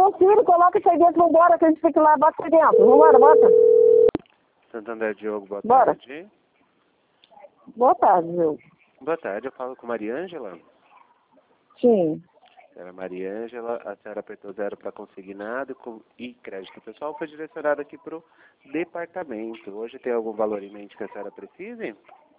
Transfiro, coloca isso aí dentro, vambora, que a gente tem que ir lá, bota aí dentro. Vambora, bota. Santander Diogo, boa Bora. tarde. Boa tarde, viu? Boa tarde, eu falo com Maria Ângela. Sim. Senhora Maria Ângela, a senhora apertou 0 para consignado e crédito pessoal, foi direcionada aqui para o departamento. Hoje tem algum valor em mente que a senhora precise?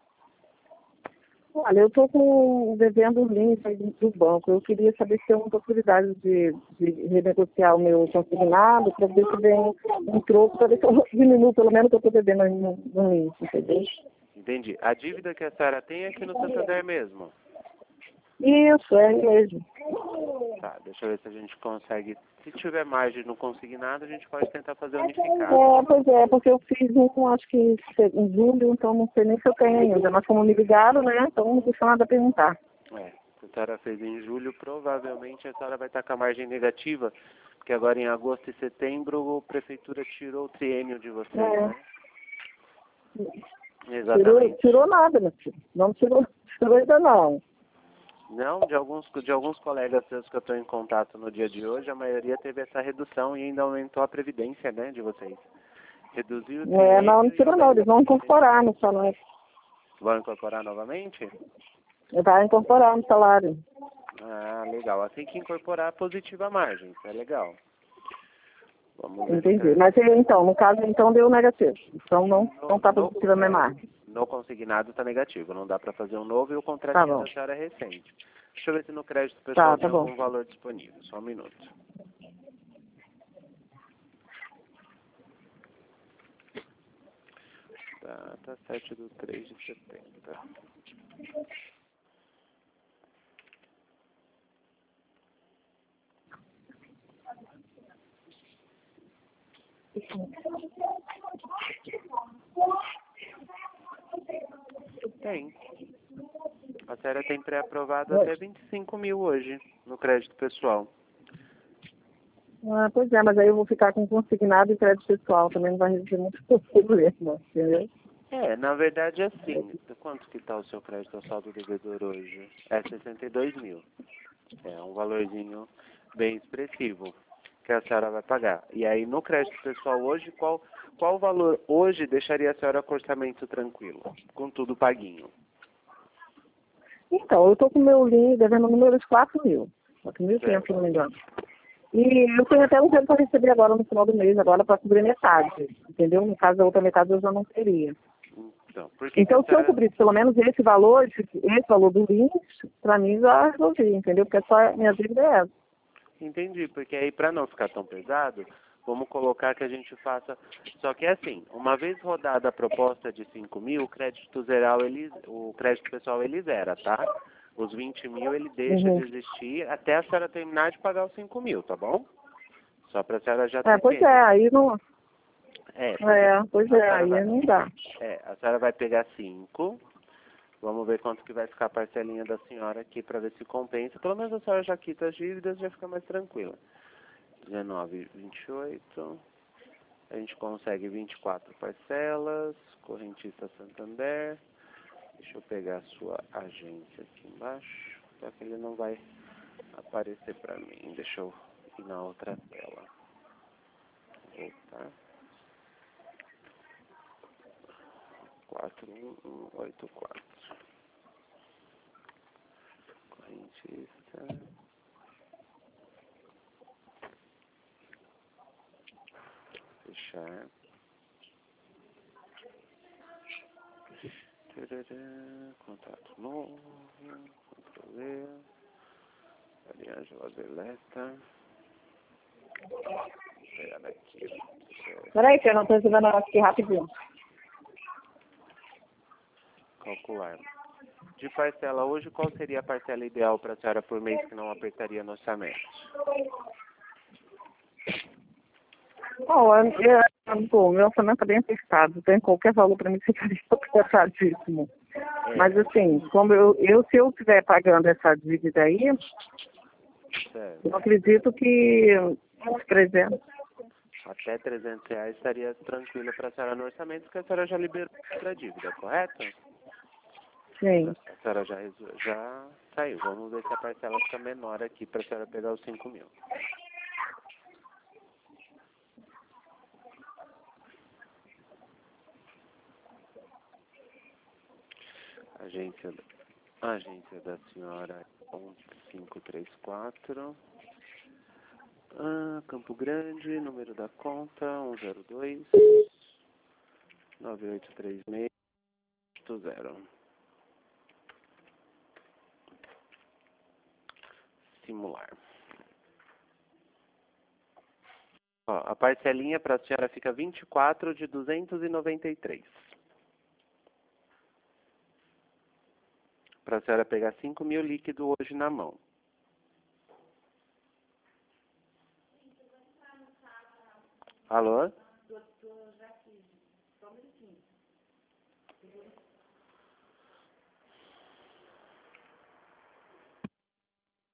Olha, eu estou devendo linhas aí do banco. Eu queria saber se tem uma possibilidade de renegociar o meu consignado para ver se vem um troco, para ver se eu diminuo pelo menos o que eu estou devendo no linha, entendeu? Entendi. A dívida que a senhora tem é aqui no Santander mesmo? Isso, é mesmo. Tá, deixa eu ver se a gente consegue. Se tiver margem no consignado, a gente pode tentar fazer unificado. Pois é, porque eu fiz acho que em julho, então não sei nem se eu tenho ainda. Mas como me ligaram, né, então não custa nada perguntar. Se a senhora fez em julho, provavelmente a senhora vai estar com a margem negativa, porque agora em agosto e setembro a prefeitura tirou o triênio de vocês, né? Exatamente. Tirou nada, meu filho. Não tirou ainda não. Não, de alguns colegas seus que eu estou em contato no dia de hoje, a maioria teve essa redução e ainda aumentou a previdência, né, de vocês. Reduziu o triênio. Não tirou não, eles vão incorporar no salário. Vão incorporar novamente? Vai incorporar no salário. Ah, legal. Assim que incorporar, positiva a margem. Isso é legal. Vamos ver. Entendi. Mas então, no caso, então deu negativo. Então não está positiva a minha margem. No consignado está negativo. Não dá para fazer um novo e o contratinho da senhora é recente. Deixa eu ver se no crédito pessoal tem algum valor disponível. Só um minuto. Tá 7/3/70. Tem. A senhora tem pré-aprovado até 25 mil hoje no crédito pessoal. Pois é, mas aí eu vou ficar com consignado e crédito pessoal. Também não vai resolver muito problema, entendeu? Na verdade é assim. Quanto que está o seu crédito ao saldo devedor hoje? É 62 mil. É um valorzinho bem expressivo que a senhora vai pagar. E aí no crédito pessoal hoje, qual valor hoje deixaria a senhora com orçamento tranquilo? Com tudo paguinho? Então, eu estou com o meu linho devendo número de 4 mil. 4.500, se não me engano. E eu tenho até um dinheiro para receber agora no final do mês, agora para cobrir metade. Entendeu? No caso, a outra metade eu já não teria. Então, se eu cobrisse pelo menos esse valor do link, para mim já resolvi, entendeu? Porque só minha dívida é essa. Entendi, porque aí para não ficar tão pesado, vamos colocar que a gente faça. Só que é assim, uma vez rodada a proposta de 5 mil, o crédito pessoal ele zera, tá? Os 20 mil ele deixa de existir até a senhora terminar de pagar os 5 mil, tá bom? Só para a senhora já ter. Pois é, aí não. Pois é, aí não dá. A senhora vai pegar 5. Vamos ver quanto que vai ficar a parcelinha da senhora aqui para ver se compensa. Pelo menos a senhora já quita as dívidas e já fica mais tranquila. 19,28. A gente consegue 24 parcelas. Correntista Santander. Deixa eu pegar a sua agência aqui embaixo. Só que ele não vai aparecer para mim. Deixa eu ir na outra tela. Voltar. 41184. Correntista. Fechar. Contato novo. Ctrl V. Maria Ângela Zeleta. Vou pegar daqui. Peraí, que eu não estou recebendo aqui rapidinho. Calcular. De parcela hoje, qual seria a parcela ideal para a senhora por mês que não apertaria no orçamento? O meu orçamento é bem apertado. Tem qualquer valor para mim ficaria apertadíssimo. Mas assim, como se eu estiver pagando essa dívida aí, eu acredito que uns 300. Até R$300 estaria tranquila para a senhora no orçamento, porque a senhora já liberou outra dívida, correto? Sim. A senhora já saiu. Vamos ver se a parcela fica menor aqui para a senhora pegar os 5 mil. Agência da senhora 1534. Campo Grande, número da conta 102 9836 80. Simular. Ó, a parcelinha para a senhora fica 24 de 293. Para a senhora pegar 5 mil líquido hoje na mão. Alô?